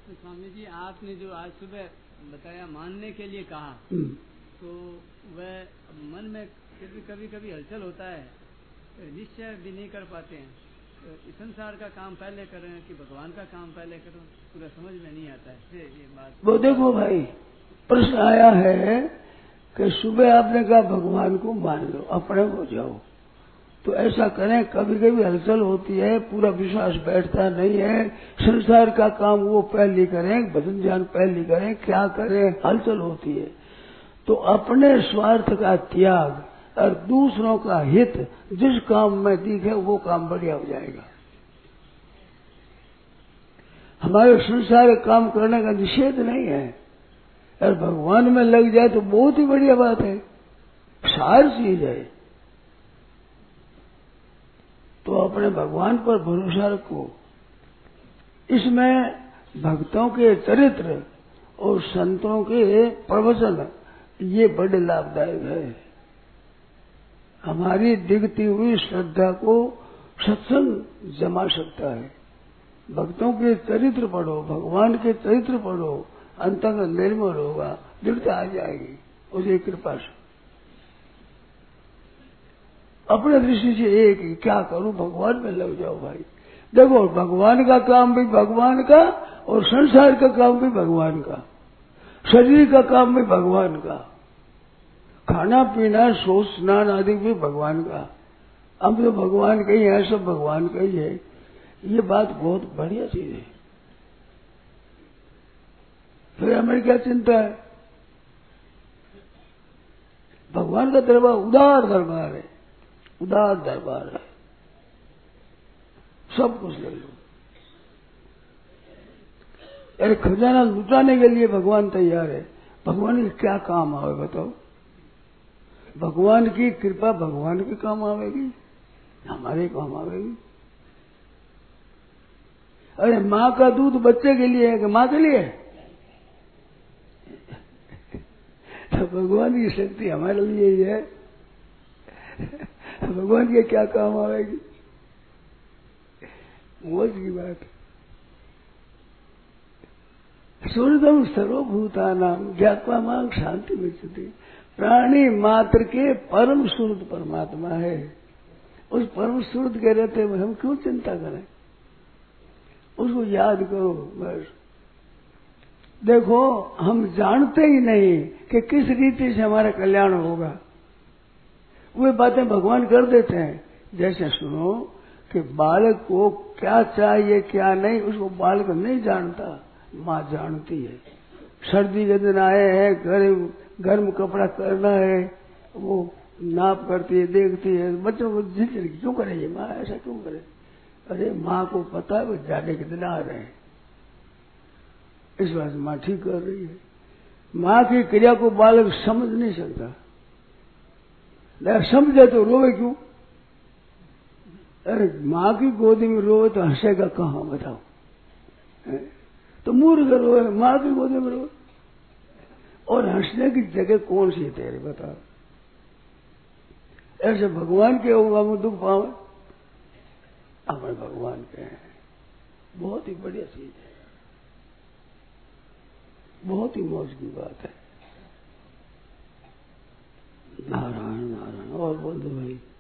तो स्वामी जी आपने जो आज सुबह बताया मानने के लिए कहा, तो वह मन में कभी कभी हलचल होता है, निश्चय भी नहीं कर पाते हैं। तो संसार का काम पहले करें कि भगवान का काम पहले करें, पूरा समझ में नहीं आता है ये बात। वो देखो भाई, प्रश्न आया है कि सुबह आपने कहा भगवान को मान लो, अपने हो जाओ, तो ऐसा करें। कभी कभी हलचल होती है, पूरा विश्वास बैठता नहीं है। संसार का काम वो पहले करें, भजन ध्यान पहले करें, क्या करें, हलचल होती है। तो अपने स्वार्थ का त्याग और दूसरों का हित जिस काम में दिखे वो काम बढ़िया हो जाएगा। हमारे संसार काम करने का निषेध नहीं है, और भगवान में लग जाए तो बहुत ही बढ़िया बात है, सार चीज है। तो अपने भगवान पर भरोसा रखो। इसमें भक्तों के चरित्र और संतों के प्रवचन ये बड़े लाभदायक है। हमारी दिखती हुई श्रद्धा को सत्संग जमा सकता है। भक्तों के चरित्र पढ़ो, भगवान के चरित्र पढ़ो, अंतर्गत निर्मल होगा, दृढ़ता आ जाएगी उसकी कृपा से। अपने दृष्टि से एक ही क्या करूं, भगवान में लग जाओ भाई। देखो भगवान का काम भी भगवान का और संसार का काम भी भगवान का, शरीर का काम भी भगवान का, खाना पीना सोच स्नान आदि भी भगवान का। हम तो भगवान का ही है, सब भगवान का ही है। ये बात बहुत बढ़िया चीज है। फिर हमें क्या चिंता है? भगवान का दरबार उदार दरबार है, उदार दरबार है, सब कुछ ले लो। अरे खजाना लुटाने के लिए भगवान तैयार है। भगवान के क्या काम आवे बताओ? भगवान की कृपा भगवान के काम आवेगी, हमारे काम आवेगी। अरे माँ का दूध बच्चे के लिए है कि माँ के लिए? तो भगवान की शक्ति हमारे लिए ही है। भगवान के क्या काम आवेगी? मौज की बात। सूर्यदम सर्वभूतानाम ज्ञात्वा मां शांति विचति। प्राणी मात्र के परम सुहृद परमात्मा है। उस परम सुहृद के रहते हुए हम क्यों चिंता करें? उसको याद करो बस। देखो हम जानते ही नहीं कि किस रीति से हमारा कल्याण होगा। वे बातें भगवान कर देते हैं। जैसे सुनो कि बालक को क्या चाहिए क्या नहीं, उसको बालक नहीं जानता, माँ जानती है। सर्दी के दिन आए हैं, गर्म कपड़ा करना है, वो नाप करती है, देखती है। बच्चों को झिझक क्यों करे ये माँ, ऐसा क्यों करे? अरे माँ को पता है वो जाने के दिन आ रहे हैं, इस बात से माँ ठीक कर रही है। माँ की क्रिया को बालक समझ नहीं सकता। समझे तो रोवे क्यों? अरे माँ की गोदी में रोवे तो हंसेगा कहाँ बताओ? तो मूर्ख रोवे, माँ की गोदी में रोवे। और हंसने की जगह कौन सी है तेरे बताओ? ऐसे भगवान के होगा वो दुख पावे, हमारे भगवान के हैं। बहुत ही बढ़िया चीज है, बहुत ही मौज की बात है। नारायण नारायण। और बोल दो भाई।